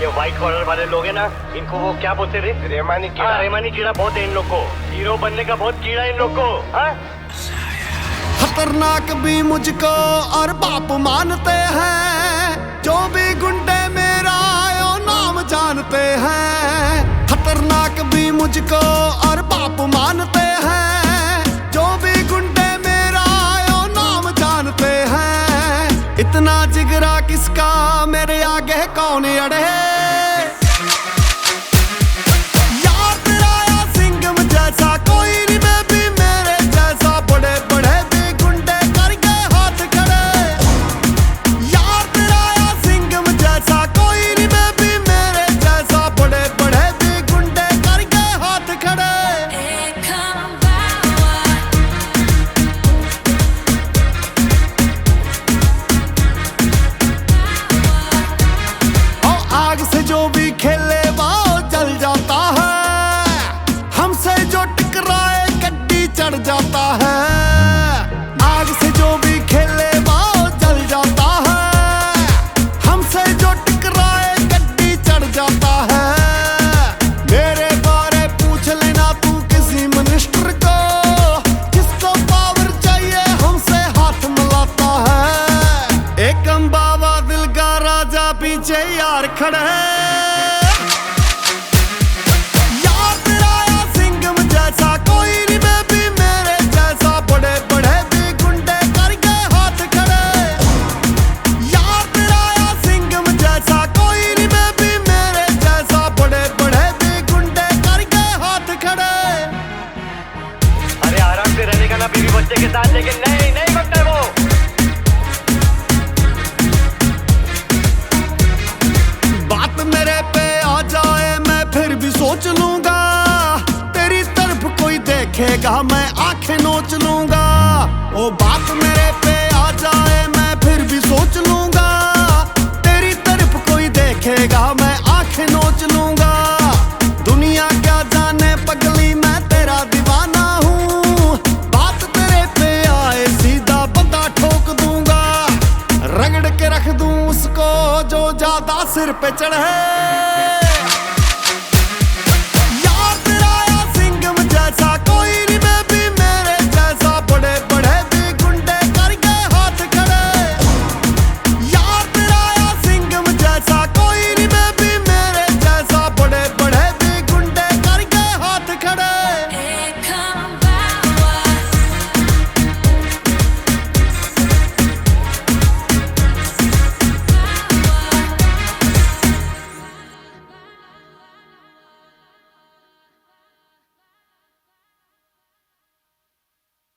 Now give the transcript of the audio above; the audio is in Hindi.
ये व्हाइट कॉलर वाले लोग हैं ना, इनको वो क्या बोलते थे? रेमानी कीड़ा। रेमानी कीड़ा बहुत है इन लोग को। हीरो बनने का बहुत कीड़ा इन लोग को। खतरनाक भी मुझको और बाप मानते हैं, जो भी गुंडे मेरा नाम जानते हैं। खतरनाक भी मुझको और बाप मानते हैं, जो भी गुंडे मेरा नाम जानते हैं। इतना जिगरा किसका, मेरे आगे कौन अड़े। यार तेरा या सिंघम जैसा कोई नहीं बेबी मेरे जैसा, बड़े बड़े भी गुंडे कर गए हाथ खड़े। यार तेरा या सिंघम जैसा कोई नहीं बेबी मेरे जैसा, बड़े बड़े भी गुंडे कर गए हाथ खड़े। आग से जो भी खेले वो जल जाता है, हमसे जो टकराए गड्डी चढ़ जाता है। आग से जो भी खेले वो जल जाता है, हमसे जो टकराए गड्डी चढ़ जाता है। मेरे बारे पूछ लेना तू किसी मिनिस्टर को, जिसको पावर चाहिए हमसे हाथ मिलाता है। एक बाबा दिल का राजा पीछे यार खड़े हैं। यार तेरा या सिंघम जैसा कोई नहीं बेबी मेरे जैसा, बड़े बड़े भी गुंडे कर गए हाथ खड़े। यार तेरा या सिंघम जैसा कोई नहीं बेबी मेरे जैसा, बड़े बड़े भी गुंडे कर गए हाथ खड़े। अरे आराम से रहने का ना बीवी बच्चे के साथ, लेकिन नहीं नहीं बनता वो। बात मेरे पे आ जाए मैं फिर भी सोच लूंगा, तेरी तरफ कोई देखेगा मैं आंखें नोच लूंगा। ओ बात मेरे पे आ जाए मैं फिर भी सोच लूंगा, तेरी तरफ कोई देखेगा मैं आंखें नोच लूंगा। दुनिया क्या जाने पगली मैं तेरा दीवाना हूँ, बात तेरे पे आए सीधा बंदा ठोक दूंगा। रगड़ के रख दूं उसको जो ज्यादा सिर पे चढ़े।